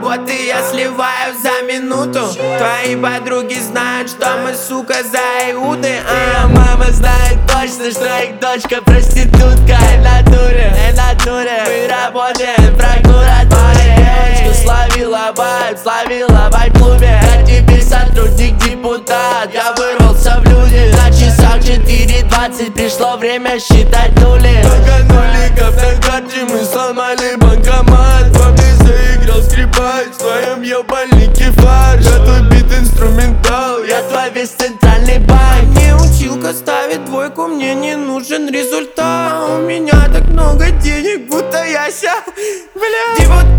работы я сливаю за минуту. Твои подруги знают, что мы, сука, за Иуды. Твоя мама знает точно, что их дочка проститутка. В натуре мы работаем в прокуратуре. Девочка словила вайб в клубе. Я теперь сотрудник, депутат, я вырвался в люди. На часах 4:20, пришло время считать нули. Много нуликов на карте, мы сломали банкомат. Во мне заиграл скрипач, в твоем ебальнике фарш. Я твой бит инструментал, Я твой весь центральный банк. Мне училка ставит двойку, мне не нужен результат. У меня так много денег, будто я бля.